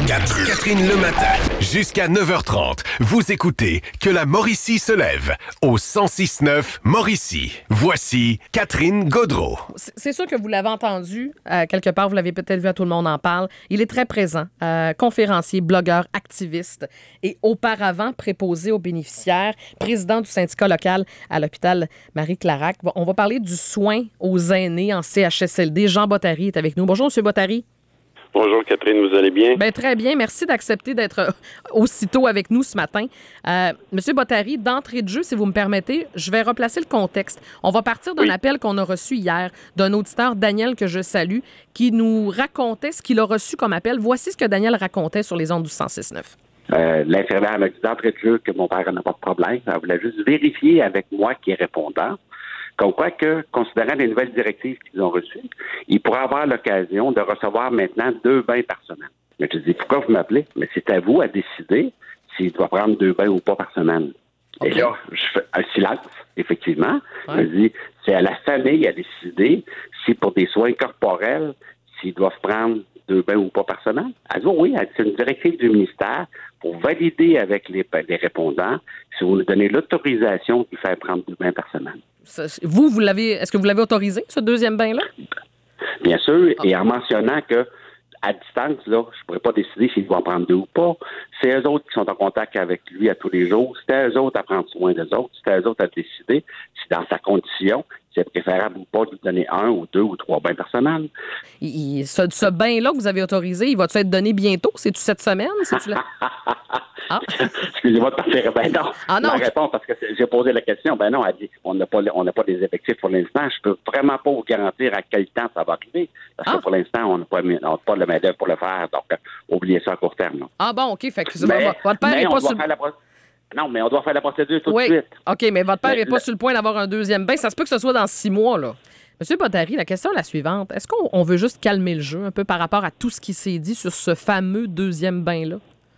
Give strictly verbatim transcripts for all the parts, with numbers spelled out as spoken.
Catherine. Catherine le matin. Jusqu'à neuf heures trente. Vous écoutez Que la Mauricie se lève au cent six neuf Mauricie. Voici Catherine Gaudreault. C'est sûr que vous l'avez entendu, euh, quelque part, vous l'avez peut-être vu, à Tout le monde en parle. Il est très présent, euh, conférencier, blogueur, activiste et auparavant préposé aux bénéficiaires, président du syndicat local à l'hôpital Marie-Clarac. Bon, on va parler du soin aux aînés en C H S L D. Jean Bottary est avec nous. Bonjour, M. Bottary. Bonjour Catherine, vous allez bien? Bien, très bien. Merci d'accepter d'être euh, aussitôt avec nous ce matin. Euh, Monsieur Bottary, d'entrée de jeu, si vous me permettez, je vais replacer le contexte. On va partir d'un oui. appel qu'on a reçu hier d'un auditeur, Daniel, que je salue, qui nous racontait ce qu'il a reçu comme appel. Voici ce que Daniel racontait sur les ondes du cent six neuf. Euh, l'infirmière m'a dit d'entrée de jeu que mon père n'a pas de problème. Elle voulait juste vérifier avec moi qui est répondant. Comme quoi que, considérant les nouvelles directives qu'ils ont reçues, ils pourraient avoir l'occasion de recevoir maintenant deux bains par semaine. Mais je dis, pourquoi vous m'appelez? Mais c'est à vous à décider s'il doit prendre deux bains ou pas par semaine. Okay. Et là, je fais un silence, effectivement. Ouais. Je dis, c'est à la famille à décider si pour des soins corporels, s'ils doivent prendre deux bains ou pas par semaine. Elle dit, oui, c'est une directive du ministère pour valider avec les, les répondants si vous nous donnez l'autorisation de faire prendre deux bains par semaine. Vous, vous l'avez, est-ce que vous l'avez autorisé, ce deuxième bain-là? Bien sûr, oh. et en mentionnant que à distance, là, je ne pourrais pas décider s'il doit en prendre deux ou pas. C'est eux autres qui sont en contact avec lui à tous les jours. C'est à eux autres à prendre soin d'eux autres. C'est à eux autres à décider si dans sa condition, c'est préférable ou pas de lui donner un ou deux ou trois bains par semaine. Il, ce, ce bain-là que vous avez autorisé, il va-tu être donné bientôt? C'est-tu cette semaine? C'est-tu la... ah. Excusez-moi de partir. Ben non. Ah non. Je réponds parce que j'ai posé la question. Ben non, elle dit on n'a pas, on n'a pas des effectifs pour l'instant. Je peux vraiment pas vous garantir à quel temps ça va arriver. Parce ah. que pour l'instant, on n'a pas, pas le main-d'œuvre pour le faire. Donc, euh, oubliez ça à court terme. Là. Ah bon, OK. Fait que mais, votre père n'est pas sur... La... Non, mais on doit faire la procédure tout oui. de suite. OK, mais votre père n'est pas le... sur le point d'avoir un deuxième bain. Ça se peut que ce soit dans six mois, là. Monsieur Bottary, la question est la suivante. Est-ce qu'on on veut juste calmer le jeu un peu par rapport à tout ce qui s'est dit sur ce fameux deuxième bain-là?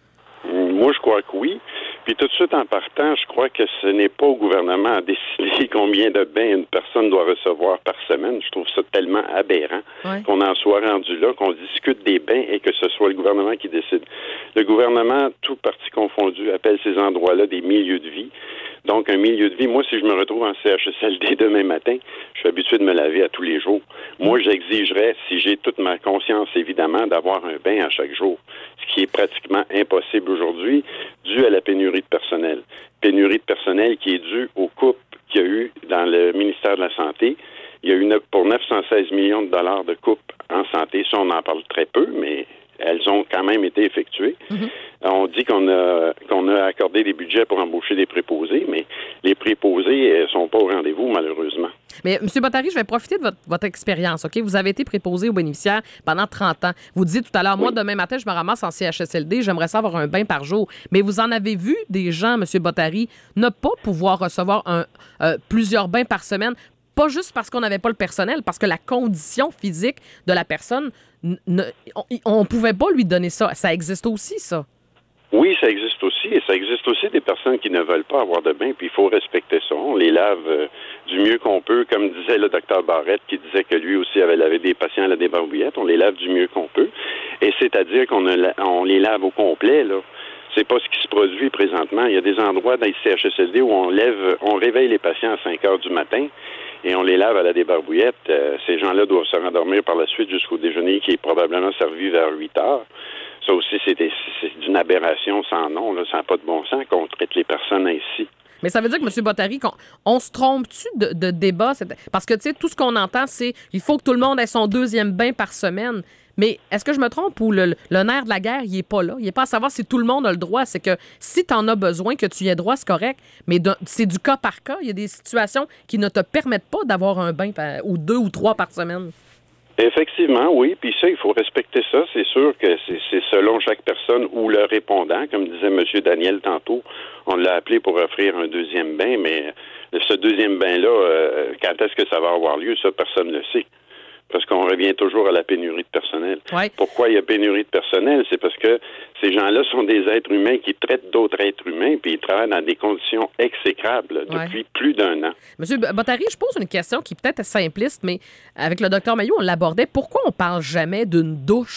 Moi, je crois que oui. Puis tout de suite, en partant, je crois que ce n'est pas au gouvernement à décider combien de bains une personne doit recevoir par semaine. Je trouve ça tellement aberrant ouais. qu'on en soit rendu là, qu'on discute des bains et que ce soit le gouvernement qui décide. Le gouvernement, tout parti confondu, appelle ces endroits-là des milieux de vie. Donc, un milieu de vie, moi, si je me retrouve en C H S L D demain matin, je suis habitué de me laver à tous les jours. Moi, j'exigerais, si j'ai toute ma conscience, évidemment, d'avoir un bain à chaque jour, ce qui est pratiquement impossible aujourd'hui, dû à la pénurie de personnel. Pénurie de personnel qui est due aux coupes qu'il y a eu dans le ministère de la Santé. Il y a eu pour neuf cent seize millions de dollars de coupes en santé. Ça, on en parle très peu, mais elles ont quand même été effectuées. Mm-hmm. On dit qu'on a qu'on a accordé des budgets pour embaucher des préposés, mais les préposés ne sont pas au rendez-vous, malheureusement. Mais M. Bottary, je vais profiter de votre, votre expérience, OK? Vous avez été préposé aux bénéficiaires pendant trente ans. Vous disiez tout à l'heure, oui. moi, demain matin, je me ramasse en C H S L D, j'aimerais ça avoir un bain par jour. Mais vous en avez vu des gens, M. Bottary, ne pas pouvoir recevoir un, euh, plusieurs bains par semaine, pas juste parce qu'on n'avait pas le personnel, parce que la condition physique de la personne, ne, on ne pouvait pas lui donner ça. Ça existe aussi, ça. Oui, ça existe aussi. Et ça existe aussi des personnes qui ne veulent pas avoir de bain, puis il faut respecter ça. On les lave euh, du mieux qu'on peut, comme disait le docteur Barrette, qui disait que lui aussi avait lavé des patients à la débarbouillette. On les lave du mieux qu'on peut. Et c'est-à-dire qu'on a, on les lave au complet, là. C'est pas ce qui se produit présentement. Il y a des endroits dans les C H S L D où on lève, on réveille les patients à cinq heures du matin et on les lave à la débarbouillette. Euh, ces gens-là doivent se rendormir par la suite jusqu'au déjeuner qui est probablement servi vers huit heures. Ça aussi, c'est, des, c'est d'une aberration sans nom. Là. Ça n'a pas de bon sens qu'on traite les personnes ainsi. Mais ça veut dire que, M. Bottary, qu'on, on se trompe-tu de, de débat? Parce que, tu sais, tout ce qu'on entend, c'est qu'il faut que tout le monde ait son deuxième bain par semaine. Mais est-ce que je me trompe ou le, le nerf de la guerre, il n'est pas là? Il n'est pas à savoir si tout le monde a le droit. C'est que si tu en as besoin, que tu y aies droit, c'est correct. Mais de, c'est du cas par cas. Il y a des situations qui ne te permettent pas d'avoir un bain par, ou deux ou trois par semaine. Effectivement, oui. Puis ça, il faut respecter ça. C'est sûr que c'est, c'est selon chaque personne ou le répondant. Comme disait M. Daniel tantôt, on l'a appelé pour offrir un deuxième bain, mais ce deuxième bain-là, euh, quand est-ce que ça va avoir lieu, ça, personne ne le sait. Parce qu'on revient toujours à la pénurie de personnel. Ouais. Pourquoi il y a pénurie de personnel? C'est parce que ces gens-là sont des êtres humains qui traitent d'autres êtres humains puis ils travaillent dans des conditions exécrables ouais. depuis plus d'un an. Monsieur Bottary, je pose une question qui peut-être est simpliste, mais avec le docteur Mailloux, on l'abordait. Pourquoi on parle jamais d'une douche?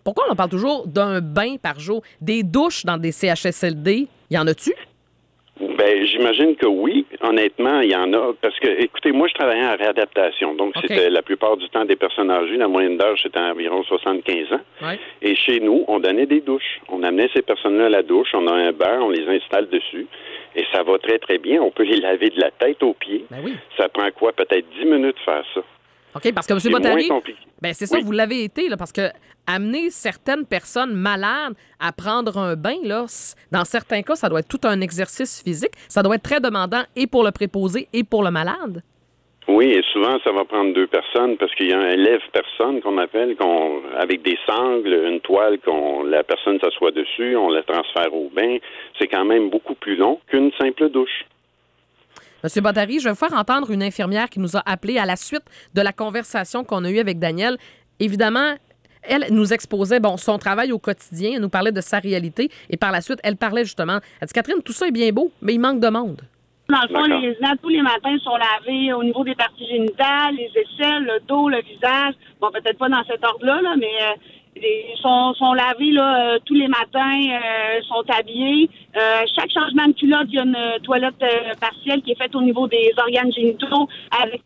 pourquoi on parle toujours d'un bain par jour? Des douches dans des C H S L D, y en a-tu? Ben, j'imagine que oui. Honnêtement, il y en a. Parce que, écoutez, moi, je travaillais en réadaptation. Donc, okay. C'était la plupart du temps des personnes âgées. La moyenne d'âge, c'était environ soixante-quinze ans. Ouais. Et chez nous, on donnait des douches. On amenait ces personnes-là à la douche. On a un bain, on les installe dessus. Et ça va très, très bien. On peut les laver de la tête aux pieds. Ben oui. Ça prend quoi? Peut-être dix minutes de faire ça. OK, parce que M. C'est Bottary, moins compliqué. ben c'est ça, Oui. vous l'avez été, là, parce que amener certaines personnes malades à prendre un bain, là, dans certains cas, ça doit être tout un exercice physique. Ça doit être très demandant et pour le préposé et pour le malade. Oui, et souvent, ça va prendre deux personnes parce qu'il y a un lève-personne qu'on appelle, qu'on, avec des sangles, une toile, qu'on la personne s'assoit dessus, on la transfère au bain. C'est quand même beaucoup plus long qu'une simple douche. Monsieur Bottary, je vais vous faire entendre une infirmière qui nous a appelé à la suite de la conversation qu'on a eue avec Daniel. Évidemment, elle nous exposait bon, son travail au quotidien, elle nous parlait de sa réalité et par la suite, elle parlait justement, elle dit « Catherine, tout ça est bien beau, mais il manque de monde. » Dans le fond, D'accord. les résidents, tous les matins, sont lavés au niveau des parties génitales, les aisselles, le dos, le visage. Bon, peut-être pas dans cet ordre-là, là, mais euh, ils sont, sont lavés là, euh, tous les matins, euh, sont habillés. Euh, chaque changement de culotte, il y a une euh, toilette euh, partielle qui est faite au niveau des organes génitaux avec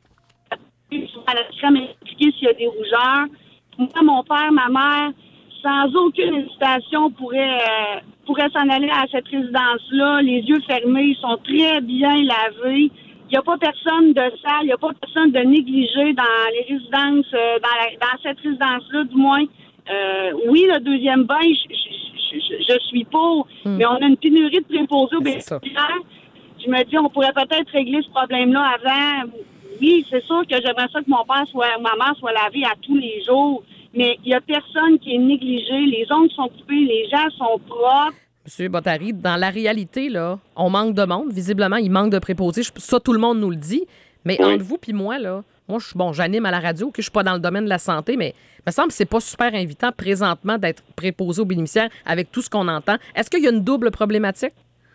à la crème expliquer s'il y a des rougeurs. Moi, mon père, ma mère, sans aucune hésitation, pourraient, euh, pourraient s'en aller à cette résidence-là, les yeux fermés, ils sont très bien lavés. Il n'y a pas personne de sale, il n'y a pas personne de négligé dans les résidences, euh, dans, la, dans cette résidence-là, du moins. Euh, oui, le deuxième bain, je, je, je, je suis pour, mm. mais on a une pénurie de préposés aux bénéficiaires. Je me dis, on pourrait peut-être régler ce problème-là avant. Oui, c'est sûr que j'aimerais ça que mon père soit, ma mère soit lavée à tous les jours, mais il n'y a personne qui est négligé. Les ongles sont coupés, les gens sont propres. Monsieur Bottary, dans la réalité, là, on manque de monde. Visiblement, il manque de préposés. Ça, tout le monde nous le dit. Mais oui. entre vous puis moi, là, moi, je suis bon, j'anime à la radio, que je suis pas dans le domaine de la santé, mais il me semble que c'est pas super invitant présentement d'être préposé aux bénéficiaires avec tout ce qu'on entend. Est-ce qu'il y a une double problématique?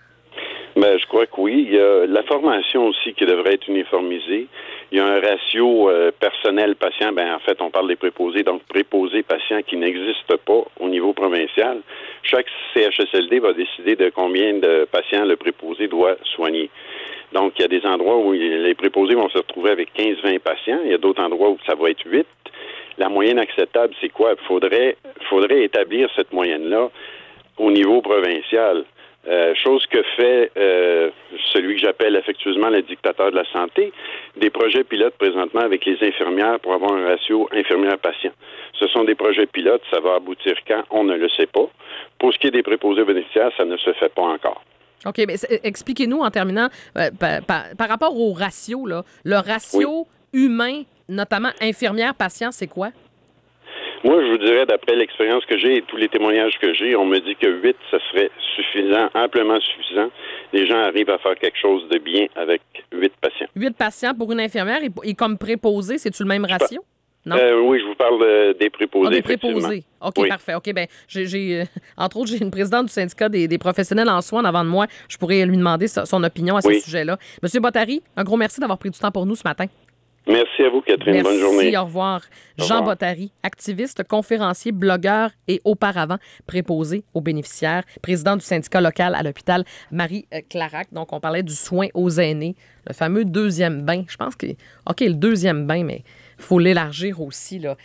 Ben, je crois que oui. Il y a la formation aussi qui devrait être uniformisée. Il y a un ratio euh, personnel-patient. Ben, en fait, on parle des préposés, donc préposés-patients qui n'existent pas au niveau provincial. Chaque C H S L D va décider de combien de patients le préposé doit soigner. Donc, il y a des endroits où les préposés vont se retrouver avec quinze à vingt patients. Il y a d'autres endroits où ça va être huit. La moyenne acceptable, c'est quoi? Il faudrait, faudrait établir cette moyenne-là au niveau provincial. Euh, chose que fait euh, celui que j'appelle affectueusement le dictateur de la santé, des projets pilotes présentement avec les infirmières pour avoir un ratio infirmière-patient. Ce sont des projets pilotes, ça va aboutir quand? On ne le sait pas. Pour ce qui est des préposés bénéficiaires, ça ne se fait pas encore. OK, mais expliquez-nous en terminant, euh, par, par, par rapport au ratio, là, le ratio oui. humain, notamment infirmière-patient, c'est quoi? Moi, je vous dirais, d'après l'expérience que j'ai et tous les témoignages que j'ai, on me dit que huit, ça serait suffisant, amplement suffisant. Les gens arrivent à faire quelque chose de bien avec huit patients. Huit patients pour une infirmière et, et comme préposé, c'est-tu le même ratio? Non? Euh, oui, je vous parle de, des préposés. Ah, des préposés. OK, oui. Parfait. OK, bien, j'ai, j'ai, euh, entre autres, j'ai une présidente du syndicat des, des professionnels en soins avant de moi. Je pourrais lui demander sa, son opinion à ce oui. sujet-là. Monsieur Bottary, un gros merci d'avoir pris du temps pour nous ce matin. Merci à vous, Catherine. Merci, bonne journée. Au revoir. Au Jean revoir. Bottary, activiste, conférencier, blogueur et auparavant préposé aux bénéficiaires, président du syndicat local à l'hôpital Marie-Clarac. Donc, on parlait du soin aux aînés, le fameux deuxième bain. Je pense que, OK, le deuxième bain, mais il faut l'élargir aussi, là.